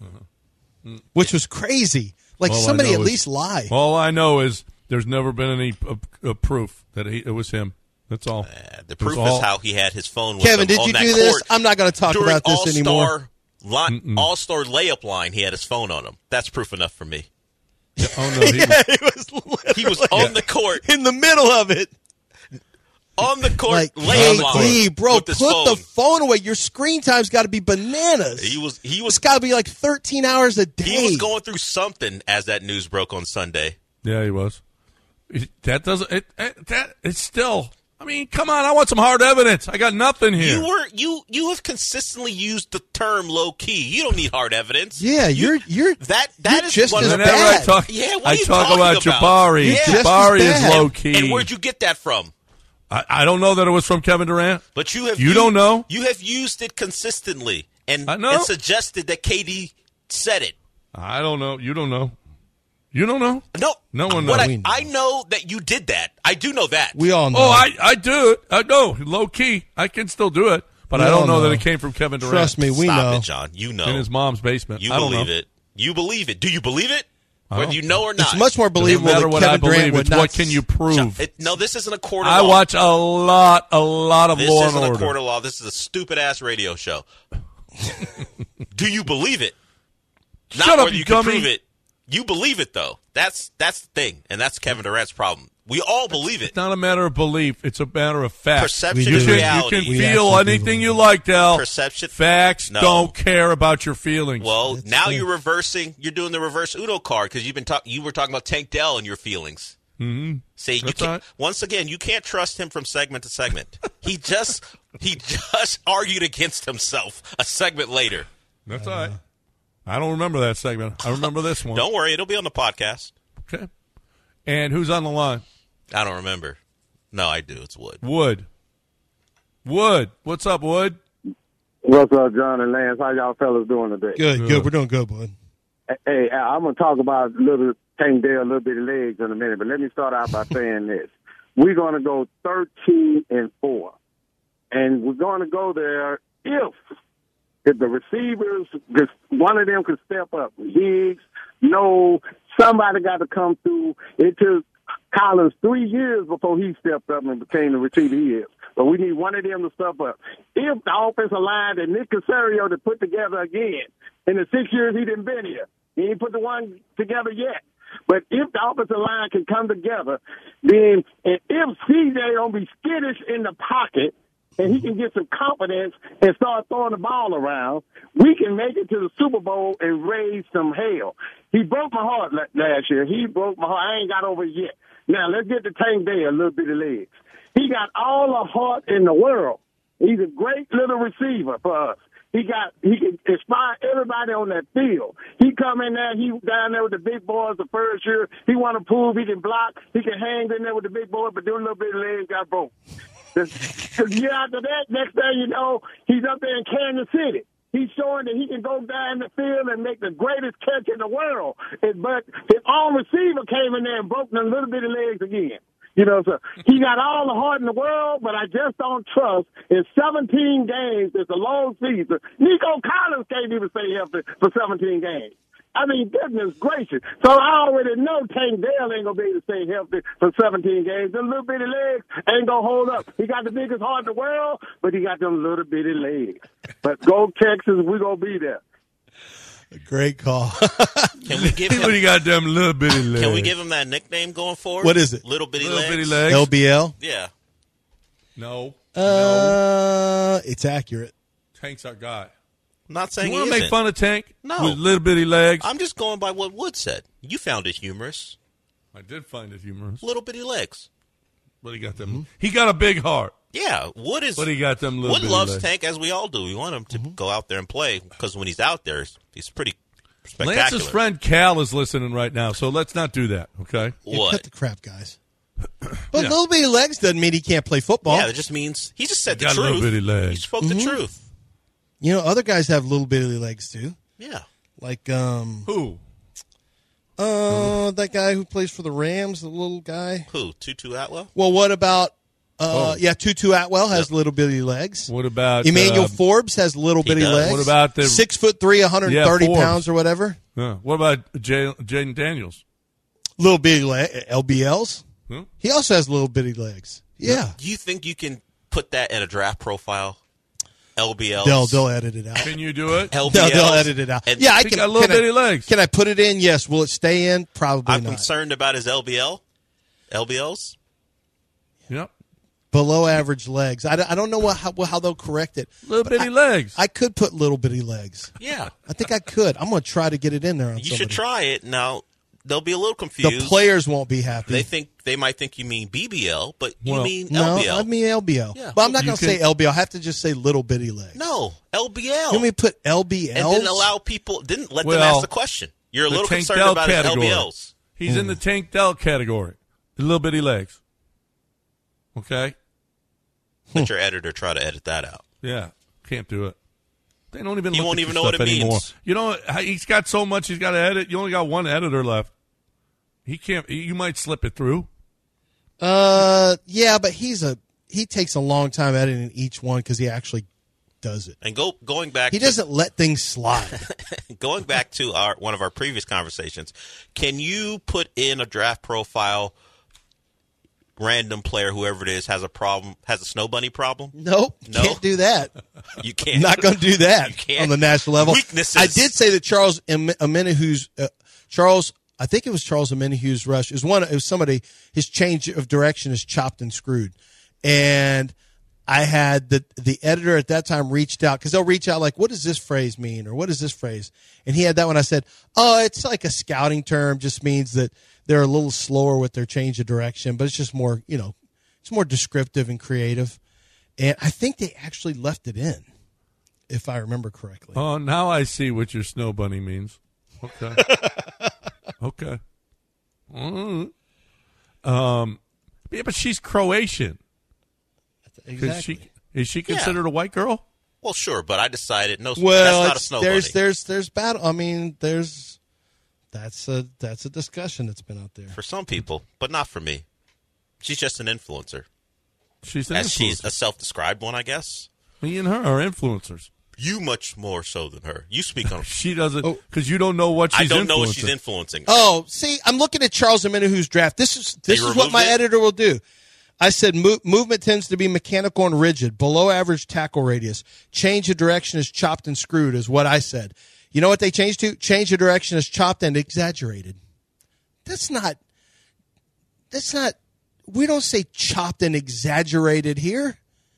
D: Which was crazy. Like
C: All I
D: somebody
C: know
D: at
C: is-
D: least lie.
C: All I know is there's never been any uh, uh, proof that he, it was him. That's all.
E: Uh, the
C: It
E: proof
C: was all-
E: is how he had his phone with
D: Kevin,
E: him
D: did
E: on
D: you
E: that
D: do this?
E: court.
D: I'm not going to talk
E: During
D: about this
E: All-Star
D: anymore.
E: Line, All-Star layup line, he had his phone on him. That's proof enough for me.
C: Oh no, he was,
D: It was
E: He was on the court
D: in the middle of it.
E: on the court,
D: Like,
E: laying
D: K
E: on
D: D, bro,
E: with
D: put
E: his phone.
D: the phone away. Your screen time's got to be bananas.
E: He was he was
D: It's got to be like thirteen hours a day.
E: he was going through something as that news broke on Sunday.
C: Yeah, he was. That doesn't. It, it, that it's still. I mean, come on! I want some hard evidence. I got nothing here.
E: You were you you have consistently used the term low key. You don't need hard evidence.
D: Yeah,
E: You-
D: you're you're
E: that that
D: you're
E: is
D: just
E: one
D: as
E: of the-
C: Whenever I
D: bad.
C: talk,
E: Yeah, what
C: I
E: are you
C: talk
E: talking
C: about
E: about?
C: Jabari.
E: Yeah. Just
C: Jabari
D: as
C: is
D: bad.
C: low key.
E: And where'd you get that from?
C: I, I don't know that it was from Kevin Durant.
E: But you have
C: You don't know?
E: You have used it consistently and,
C: I know.
E: and suggested that K D said it.
C: I don't know. You don't know. You don't know.
E: No,
C: No one
E: what
C: knows.
E: I,
D: We know.
E: I know that you did that. I do know that.
D: We all know.
C: Oh, I, I do it. I know. Low key. I can still do it. But
D: We
C: I don't
D: all
C: know,
D: know.
C: that it came from Kevin Durant.
D: Trust me, we
E: Stop
D: know.
E: it, John. You know.
C: In his mom's basement.
E: You
C: I don't
E: believe
C: know.
E: it. You believe it. Do you believe it?
C: I
E: Whether
C: don't-
E: you know or not.
D: It's much more
C: Doesn't
D: believable
C: matter
D: that
C: what
D: Kevin
C: I
D: Durant
C: believe.
D: would
C: It's
D: not.
C: what can you prove.
E: It, no, this isn't a court of
C: I
E: law.
C: watch a lot, a lot of
E: This
C: Law
E: isn't
C: and
E: a
C: Order.
E: court of law. This is a stupid ass radio show. Do you believe it? Not
C: Shut up,
E: whether
C: you
E: you can
C: dummy.
E: prove it. You believe it though. That's that's the thing, and that's Kevin Durant's problem. We all believe it.
C: It's not a matter of belief. It's a matter of fact.
E: Perception
C: you
E: is
C: can,
E: reality.
C: You can
D: We
C: feel
D: actually do
C: anything
D: believe
C: you
D: it.
C: like, Dal.
E: Perception.
C: Facts
E: No.
C: don't care about your feelings.
E: Well,
D: That's
E: now
D: fair.
E: you're reversing. You're doing the reverse Uno card because you've been talking. You were talking about Tank Dell and your feelings.
C: mm-hmm.
E: See, you
C: That's
E: can't,
C: right.
E: once again, you can't trust him from segment to segment. he just he just argued against himself a segment later.
C: That's all right. I don't remember that segment. I remember this one.
E: Don't worry, it'll be on the podcast.
C: Okay. And who's on the line?
E: I don't remember. No, I do. It's Wood.
C: Wood. Wood. What's up, Wood?
J: What's up, John and Lance? How y'all fellas doing today?
D: Good,
C: Good.
D: good. We're doing good, bud.
J: Hey, I'm going to talk about little Tank Dell, little bitty legs in a minute, but let me start out by saying this. We're going to go thirteen and four, and we're going to go there if if the receivers, if one of them could step up. Higgs, no, somebody got to come through. It took Collins three years before he stepped up and became the receiver he is. But we need one of them to step up. If the offensive line that Nick Casario to put together again in the six years he didn't been here, he ain't put the one together yet. But if the offensive line can come together, then and if C J don't be skittish in the pocket and he can get some confidence and start throwing the ball around, we can make it to the Super Bowl and raise some hell. He broke my heart la- last year. He broke my heart. I ain't got over it yet. Now, let's get to Tank Dell, a little bit of legs. He got all the heart in the world. He's a great little receiver for us. He got he can inspire everybody on that field. He come in there, he down there with the big boys the first year. He want to prove he can block. He can hang in there with the big boys, but do a little bit of legs got broke. The year after that, next thing you know, he's up there in Kansas City. He's showing that he can go down the field and make the greatest catch in the world. And, but his own receiver came in there and broke them little bit of legs again. You know, so he got all the heart in the world, but I just don't trust. In seventeen games, it's a long season. Nico Collins can't even stay healthy for seventeen games. I mean, goodness gracious. So I already know Tank Dell ain't going to be able to stay healthy for seventeen games. Them little bitty legs ain't going to hold up. He got the biggest heart in the world, but he got them little bitty legs. But go Texas, we're going to be there.
D: Great call.
E: Can we give
C: What do
E: him?
C: you got them little bitty legs?
E: Can we give him that nickname going forward?
D: What is it?
E: Little bitty
C: little
E: legs.
C: bitty legs?
D: L B L?
E: Yeah.
C: No. no.
D: Uh, it's accurate.
C: Tank's our guy.
E: I'm not saying
C: You
E: he
C: want to make
E: isn't.
C: fun of Tank?
E: No.
C: With little bitty legs?
E: I'm just going by what Wood said. You found it humorous.
C: I did find it humorous.
E: Little bitty legs.
C: But he got them. He got a big heart.
E: Yeah, Wood is.
C: But he got them little
E: Wood
C: bitty
E: loves
C: legs.
E: Tank as we all do. We want him to go out there and play because when he's out there, he's pretty spectacular.
C: Lance's friend Cal is listening right now, so let's not do that, okay?
D: Yeah,
E: What?
D: cut the crap, guys. But
C: Yeah.
D: little bitty legs doesn't mean he can't play football.
E: Yeah, that just means he just said
C: He
E: the
C: got little
E: truth.
C: bitty legs.
E: He spoke the truth.
D: You know, other guys have little bitty legs too.
E: Yeah.
D: Like um,
C: Who?
D: uh, that guy who plays for the Rams, the little guy.
E: Who? Tutu Atwell?
D: Well, what about? Uh,
C: Oh.
D: yeah, Tutu Atwell has little bitty legs.
C: What about
D: Emmanuel
C: uh,
D: Forbes has little bitty
E: does.
D: legs.
C: What about the-
D: six foot three, one hundred thirty
C: Yeah, Forbes.
D: pounds or whatever?
C: uh, what about Jay, Jaden Daniels?
D: Little bitty leg, L B Ls.
C: Huh?
D: He also has little bitty legs. Yeah,
E: Do you think you can put that in a draft profile? L B Ls.
D: they'll they'll edit it out.
C: Can you do it?
E: L B
D: They'll,
E: Ls.
D: they'll edit it out.
E: And
D: Yeah, I
C: He
D: can.
C: got little
D: can
C: bitty
D: I,
C: legs.
D: Can I put it in? Yes. Will it stay in? Probably
E: I'm
D: not.
E: concerned about his L B L. L B Ls.
C: Yep.
D: Below average legs. I, I don't know what, how, how they'll correct it.
C: Little bitty
D: I,
C: legs.
D: I could put little bitty legs.
E: Yeah.
D: I think I could. I'm going to try to get it in there on
E: You
D: somebody.
E: should try it. Now, they'll be a little confused.
D: The players won't be happy.
E: They think they might think you mean B B L, but you
C: Well,
E: mean
D: no,
E: L B L.
D: I mean L B L.
E: Yeah.
D: But I'm not
C: You
D: going to
C: can-
D: say L B L. I have to just say little bitty legs.
E: No, L B L.
D: You want me to put L B Ls?
E: And didn't allow people, didn't let them
C: Well,
E: ask the question. You're a
C: the
E: little
C: Tank
E: concerned
C: Dell
E: about his
C: category.
E: L B Ls.
C: He's in the Tank Dell category. The little bitty legs. Okay?
E: Let your editor try to edit that out.
C: Yeah. Can't do it. They don't even
E: He
C: look
E: won't
C: at
E: even
C: your
E: know what
C: stuff
E: it
C: anymore.
E: means.
C: You know, he's got so much he's got to edit. You only got one editor left. He can't. You might slip it through.
D: Uh, yeah, but he's a he takes a long time editing each one because he actually does it.
E: And go going back.
D: He
E: to,
D: doesn't let things slide.
E: Going back to our one of our previous conversations, can you put in a draft profile? Random player, whoever it is, has a problem, has a snow bunny problem.
D: Nope,
E: No?
D: can't do that.
E: You can't.
D: Not going to do
E: You
D: that
E: can't.
D: on the national level.
E: Weaknesses.
D: I did say that Charles Omenihu's uh, Charles. I think it was Charles Omenihu's rush. It was one. It was somebody. His change of direction is chopped and screwed, and I had the the editor at that time reached out because they'll reach out like, what does this phrase mean, or what is this phrase? And he had that one. I said, oh, it's like a scouting term. Just means that they're a little slower with their change of direction, but it's just more, you know, it's more descriptive and creative. And I think they actually left it in, if I remember correctly.
C: Oh, now I see what your snow bunny means. Okay. Okay. Mm. Um, yeah, but she's Croatian.
D: Exactly.
C: She, is she considered a white girl?
E: Well, sure, but I decided no.
D: Well,
E: that's not a
D: it's-
E: snow
D: there's
E: bunny.
D: there's there's battle. I mean, there's that's a that's a discussion that's been out there.
E: For some people, but not for me. She's just an influencer.
C: She's an
E: As
C: influencer.
E: she's a self-described one, I guess.
C: Me and her are influencers.
E: You much more so than her. You speak on.
C: She doesn't
D: Oh.
C: because you don't know what
E: I
C: she's
E: don't know what
C: influencing.
E: she's influencing.
D: Oh, see, I'm looking at Charles Omenihu's draft. This is this
E: They
D: is what
E: removed
D: my
E: it?
D: editor will do. I said mo- movement tends to be mechanical and rigid, below average tackle radius. Change of direction is chopped and screwed, is what I said. You know what they changed to? Change of direction is chopped and exaggerated. That's not. That's not. We don't say chopped and exaggerated here.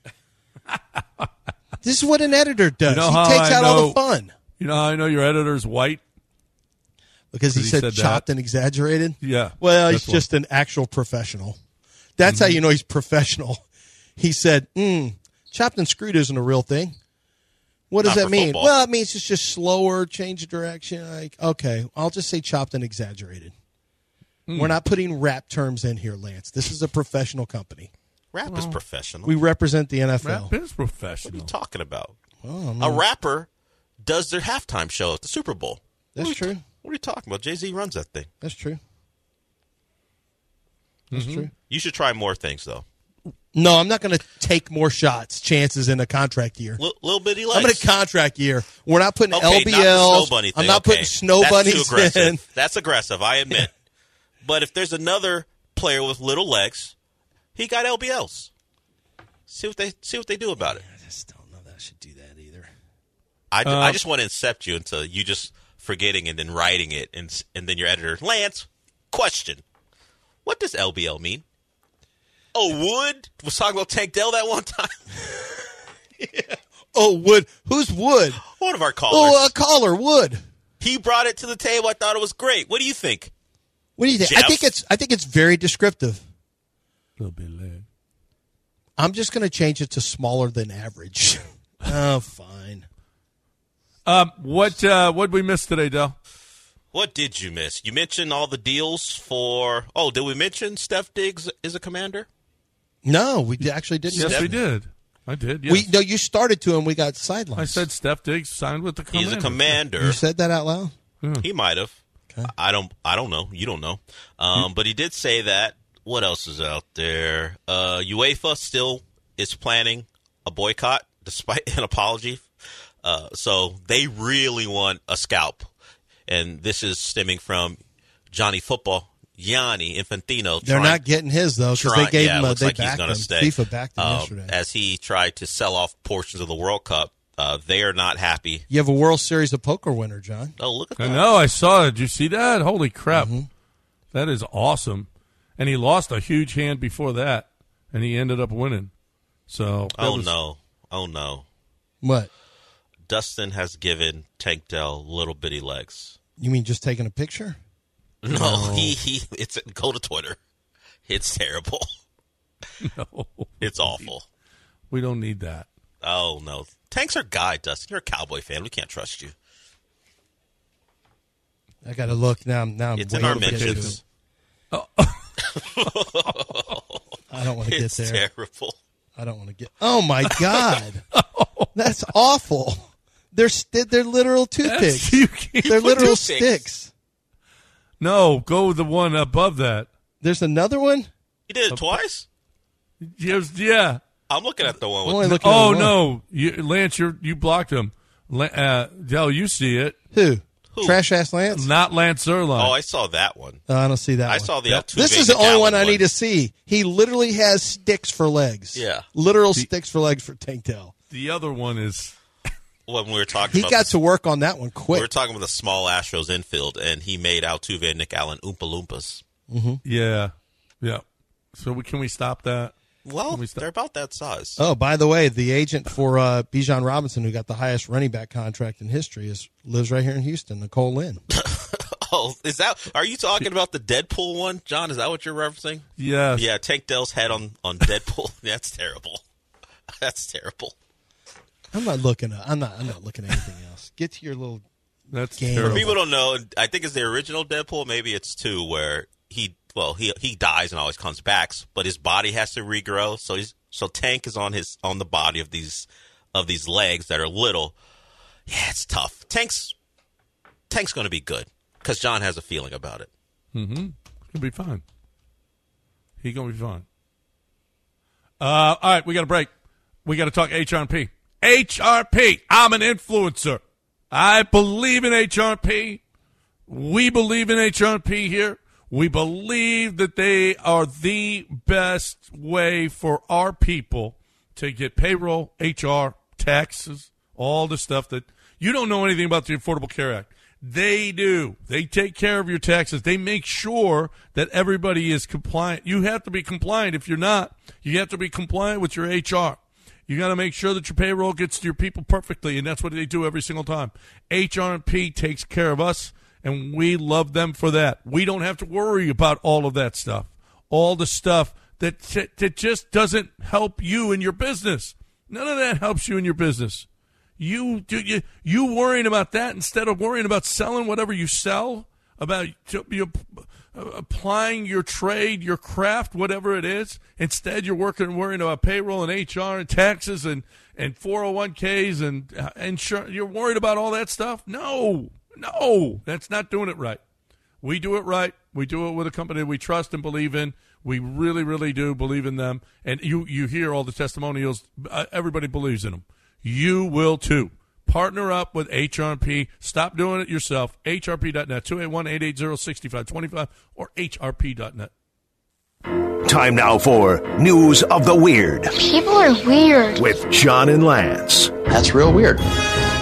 D: This is what an editor does.
C: You know
D: he
C: how
D: takes
C: I
D: out all
C: know-
D: the fun
C: You know how I know your editor's white?
D: because he,
C: Because he
D: said,
C: said that.
D: chopped and exaggerated.
C: Yeah.
D: Well, he's
C: that's why.
D: just an actual professional. That's how you know he's professional. He said, mm, chopped and screwed isn't a real thing. What does
E: Not
D: that
E: for
D: mean?
E: football.
D: Well, it means it's just slower, change of direction. Like, okay, I'll just say chopped and exaggerated.
C: Hmm.
D: We're not putting rap terms in here, Lance. This is a professional company.
E: Rap is professional.
D: We represent the N F L.
C: Rap is
E: what are
C: professional.
E: you talking about?
D: Well, I mean,
E: A rapper does their halftime show at the Super Bowl.
D: that's
E: What are you
D: true.
E: ta- what are you talking about? Jay-Z runs that thing.
D: That's true. That's
C: Mm-hmm.
D: true.
E: You should try more things, though.
D: No, I'm not going to take more shots, chances in a contract year.
E: L- little bitty legs.
D: I'm in a contract year. We're not putting
E: Okay,
D: L
E: not
D: B
E: the
D: Ls.
E: snow bunny thing.
D: I'm not
E: okay.
D: putting snow
E: That's
D: bunnies
E: too aggressive.
D: in.
E: That's aggressive, I admit. But if there's another player with little legs, he got L B Ls. See what they see what they do about it.
D: I just don't know that I should do that either.
E: I,
C: Uh,
E: I just want to incept you into you just forgetting and then writing it, and s- and then your editor, Lance, question: what does L B L mean? Oh, Wood was talking about Tank Dell that one time.
D: Oh, Wood. Who's Wood?
E: One of our callers.
D: Oh, a caller, Wood.
E: He brought it to the table. I thought it was great. What do you think?
D: What do you think? I
E: Jeff?
D: think it's I think it's very descriptive.
C: Little bit leg.
D: I'm just going to change it to smaller than average. Oh, fine.
C: Um, what uh, what did we miss today, Del?
E: What did you miss? You mentioned all the deals for. Oh, did we mention Steph Diggs is a commander?
D: No, we d- actually didn't.
C: Yes,
E: Steph-
C: we did. I did. Yes.
D: We no, you started to, and we got sidelined.
C: I said Steph Diggs signed with the Commanders.
E: He's a commander.
D: You said that out loud.
E: He might have.
D: Okay.
E: I don't. I don't know. You don't know. Um, but he did say that. What else is out there? Uh, UEFA still is planning a boycott, despite an apology. Uh, so they really want a scalp, and this is stemming from Johnny Football, Gianni Infantino.
D: They're
E: trying-
D: not getting his though because they
E: trying-
D: gave
E: yeah,
D: him
E: it
D: a
E: looks
D: they
E: like he's
D: backed
E: gonna
D: him.
E: stay.
D: FIFA backed him
E: Um,
D: yesterday.
E: as he tried to sell off portions of the World Cup. Uh, they are not happy.
D: You have a World Series of Poker winner, John.
E: Oh, look at
C: I
E: that!
C: know. I saw it. Did you see that? Holy crap.
D: Mm-hmm.
C: That is awesome. And he lost a huge hand before that. and he ended up winning. So
E: oh
C: was,
E: no, oh no,
D: What?
E: Dustin has given Tank Dell little bitty legs.
D: You mean just taking a picture?
E: No,
C: No.
E: he he. It's go to Twitter. It's terrible.
C: No,
E: It's awful.
C: we don't need that.
E: Oh no, Tank's our guy, Dustin. You're a Cowboy fan. We can't trust you.
D: I got to look now. Now I'm
E: It's in
D: way
E: our
D: to get to
E: mentions.
D: it. I don't want to get
E: It's
D: there.
E: terrible.
D: I don't want to get. Oh my god, that's awful. They're st- they're literal toothpicks.
C: That's- you can't-
D: They're literal
E: toothpicks.
D: sticks.
C: No, go with the one above that.
D: There's another one.
E: He did it twice.
C: Yes, yeah.
E: I'm looking at the one
D: I'm
E: with.
D: only looking at
C: Oh
D: one.
C: no, you, Lance, you you blocked him. La- uh, Dell, you see it?
D: Who?
E: Who?
D: Trash ass Lance.
C: Not Lance Zerline.
E: Oh, I saw that one.
D: Oh, I don't see that.
E: I
D: one.
E: saw the
C: Yep.
E: Altuve
D: This is the only
E: McAllen
D: one I need to see. He literally has sticks for legs.
E: Yeah.
D: literal sticks for legs for Tank Dell.
C: The other one is
E: When we were talking,
D: He
E: about
D: got to work on that one
E: we
D: quick.
E: were talking about the small Astros infield, and he made Altuve and Nick Allen Oompa Loompas.
C: yeah, yeah. So we, can we stop that?
E: Well,
C: Can we stop?
E: they're about that size.
D: Oh, by the way, the agent for uh, Bijan Robinson, who got the highest running back contract in history, is lives right here in Houston. Nicole Lynn.
E: Oh, is that? Are you talking about the Deadpool one, John? Is that what you're referencing?
C: Yes.
E: Yeah, Tank Dell's head on on Deadpool. That's terrible. That's terrible.
D: I'm not looking. At, I'm not. I'm not looking at anything else. Get to your little.
C: That's
D: Game.
C: terrible.
E: People don't know. I think it's the original Deadpool. Maybe it's two, where he well he he dies and always comes back, but his body has to regrow. So he's so Tank is on his on the body of these of these legs that are little. Yeah, it's tough. Tank's Tank's going to be good because John has a feeling about it.
C: Mm-hmm. He'll be fine. He's going to be fine. Uh, all right, we got a break. We got to talk H R P. H R P. I'm an influencer. I believe in H R P. We believe in H R P here. We believe that they are the best way for our people to get payroll, H R, taxes, all the stuff that you don't know anything about the Affordable Care Act. They do. They take care of your taxes. They make sure that everybody is compliant. You have to be compliant. If you're not, you have to be compliant with your H R. You got to make sure that your payroll gets to your people perfectly, and that's what they do every single time. H R P takes care of us, and we love them for that. We don't have to worry about all of that stuff, all the stuff that that just doesn't help you in your business. None of that helps you in your business. You do you you worrying about that instead of worrying about selling whatever you sell, about you applying your trade, your craft, whatever it is. Instead, you're working and worrying about payroll and H R and taxes and, and four oh one k's and uh, insurance. You're worried about all that stuff? No, no, that's not doing it right. We do it right. We do it with a company we trust and believe in. We really, really do believe in them. And you, you hear all the testimonials. Uh, everybody believes in them. You will too. Partner up with H R P. Stop doing it yourself. H R P dot net, two eight one, eight eight zero, six five two five, or H R P dot net.
A: Time now for News of the Weird
K: People are weird.
A: with John and Lance.
L: That's real weird.
C: So,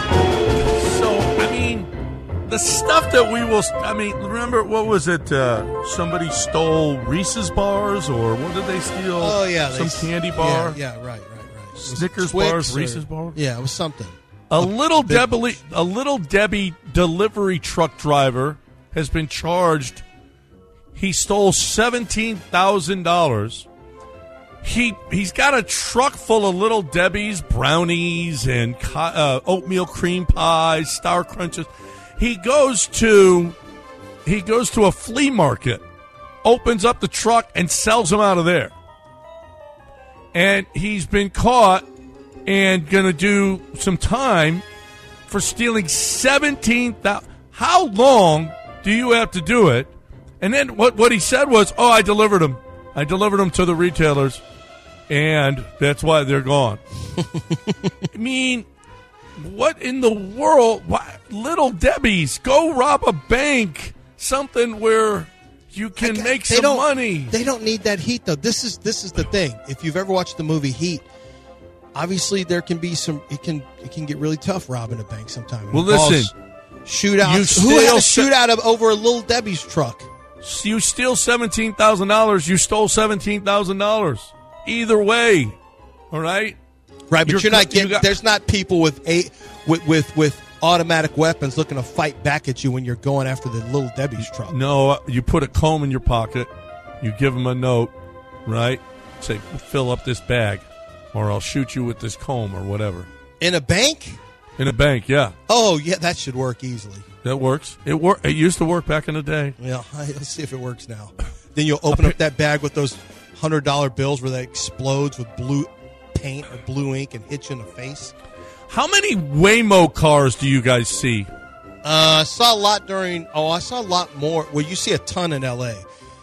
C: I mean, the stuff that we will, I mean, remember, what was it? Uh, somebody stole Reese's bars, or what did they steal?
D: Oh yeah,
C: Some
D: they,
C: candy bar?
D: Yeah, yeah, right, right, right. Was it
C: Snickers
D: Twix
C: bars,
D: or-
C: Reese's bar?
D: Yeah, it was something.
C: A little
D: big
C: Debbie,
D: bunch.
C: a little Debbie delivery truck driver has been charged. He stole seventeen thousand dollars. He he's got a truck full of Little Debbie's, brownies, and co- uh, oatmeal cream pies, Star Crunches. He goes to he goes to a flea market, opens up the truck, and sells them out of there. And he's been caught and going to do some time for stealing seventeen thousand dollars. How long do you have to do it? And then what, what he said was, oh, I delivered them. I delivered them to the retailers, and that's why they're gone. I mean, what in the world? Why, Little Debbie's, go rob a bank, something where you can
D: got-
C: make
D: they
C: some
D: don't-
C: money.
D: They don't need that heat though. This is this is the thing. If you've ever watched the movie Heat, obviously there can be some. It can it can get really tough robbing a bank sometimes. It
C: Well,
D: involves
C: listen,
D: shootouts.
C: you
D: Who had a
C: still-
D: shootout of over a Little Debbie's truck?
C: You steal seventeen thousand dollars, you stole seventeen thousand dollars. either way. All right?
D: Right, but you're, you're not getting.
C: You got,
D: there's not people with eight with with with automatic weapons looking to fight back at you when you're going after the Little Debbie's truck.
C: No, you put a comb in your pocket. You give them a note, right? Say, fill up this bag, or I'll shoot you with this comb or whatever.
D: In a bank?
C: In a bank, yeah.
D: Oh, yeah, that should work easily.
C: That works. It wor- It used to work back in the day.
D: Yeah, let's see if it works now. Then you'll open up that bag with those one hundred dollar bills where that explodes with blue paint or blue ink and hit you in the face.
C: How many Waymo cars do you guys see?
D: Uh, I saw a lot during. Oh, I saw a lot more. Well, you see a ton in L A.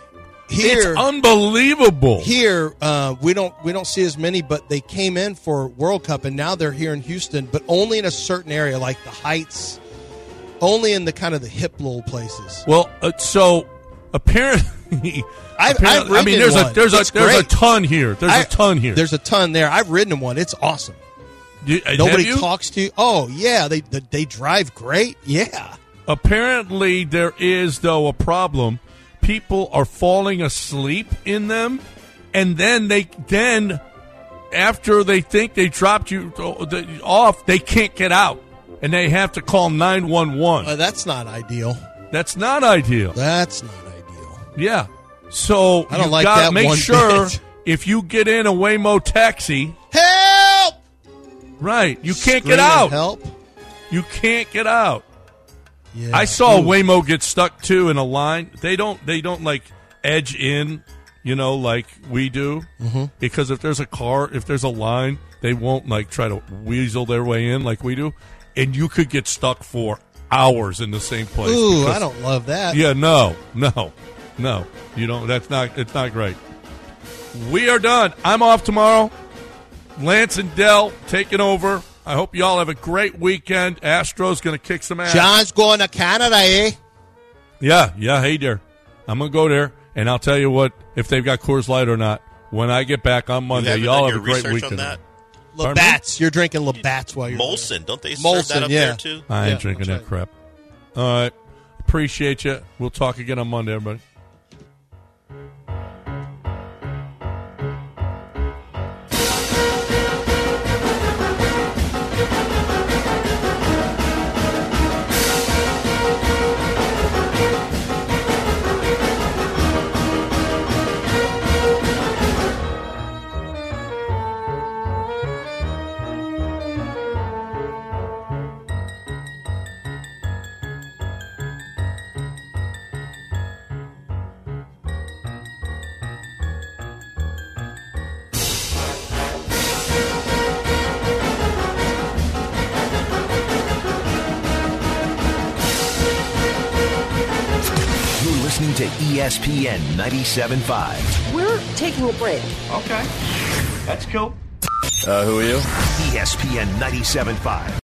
D: Here,
C: it's unbelievable.
D: Here, uh, we don't we don't see as many, but they came in for World Cup, and now they're here in Houston, but only in a certain area, like the Heights, only in the kind of the hip little places.
C: Well, uh, so apparently,
D: I've,
C: apparently
D: I've
C: I mean,
D: ridden
C: there's
D: in one.
C: a there's
D: It's
C: a there's
D: great.
C: a ton here. There's
D: I,
C: a ton here.
D: There's a ton there. I've ridden in one. It's awesome.
C: You, uh,
D: Nobody
C: have you?
D: talks to you. Oh yeah, they they, they drive great. Yeah.
C: Apparently, there is though a problem. People are falling asleep in them, and then they then after they think they dropped you off, they can't get out, and they have to call nine one one.
D: Uh, that's not ideal.
C: That's not ideal.
D: That's not ideal.
C: Yeah. So
D: I don't
C: you
D: like
C: gotta
D: that
C: make
D: one
C: sure
D: bit.
C: if you get in a Waymo taxi,
D: help.
C: Right, you can't
D: Scream
C: get out.
D: Help.
C: You can't get out.
D: Yeah.
C: I saw
D: Ooh.
C: a Waymo get stuck too in a line. They don't. They don't like edge in, you know, like we do.
D: Mm-hmm.
C: Because if there's a car, if there's a line, they won't like try to weasel their way in like we do, and you could get stuck for hours in the same place.
D: Ooh,
C: because,
D: I don't love that.
C: Yeah, no, no, no. You don't. That's not. It's not great. We are done. I'm off tomorrow. Lance and Dell taking over. I hope you all have a great weekend. Astros going to kick some ass.
D: John's going to Canada, eh?
C: Yeah, yeah. Hey there. I'm going to go there, and I'll tell you what, if they've got Coors Light or not, when I get back on Monday,
E: you
C: y'all
E: done
C: have a
E: your
C: great
E: research
C: weekend.
E: on that?
D: Labatt's. You're drinking Labatt's while you're
E: Molson. Don't they serve
D: Molson,
E: that up
D: yeah.
E: there, too?
C: I ain't
D: Yeah,
C: drinking
D: that's
C: that crap. All right. Appreciate you. We'll talk again on Monday, everybody.
A: Listening to E S P N ninety-seven point five.
B: We're taking a break.
K: Okay. That's cool.
A: Uh, who are you? E S P N ninety-seven point five.